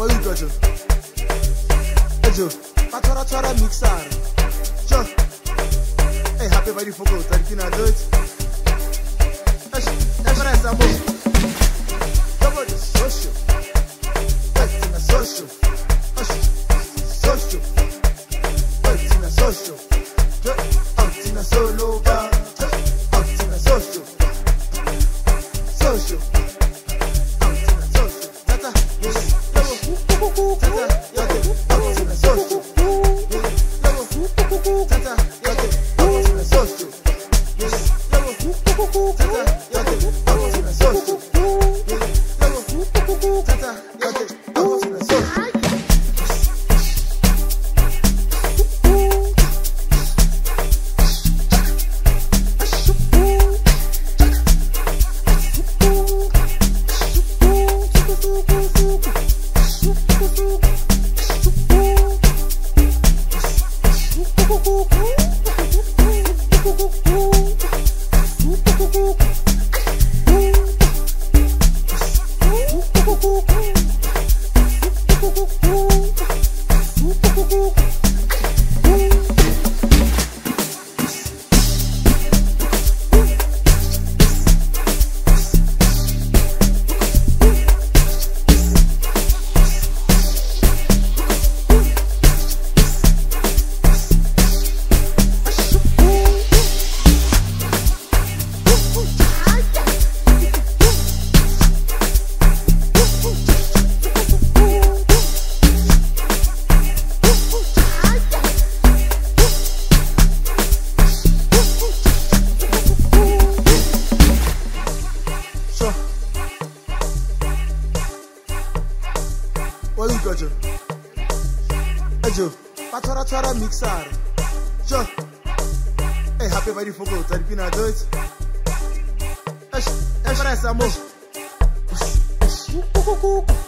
What you got, Joe? Hey, Joe. Patara mixar. Joe. Hey, happy body for go. Thank you, do it. Never as I'm moving. Come on, social. That's in a social. Social. That's in a social. Out in a solo bar. Out in a social. Social. What you got, Joe? Hey, Joe. Patara mixar. Joe. Hey, happy body for go. Thank you, do it. Never as I'm moving.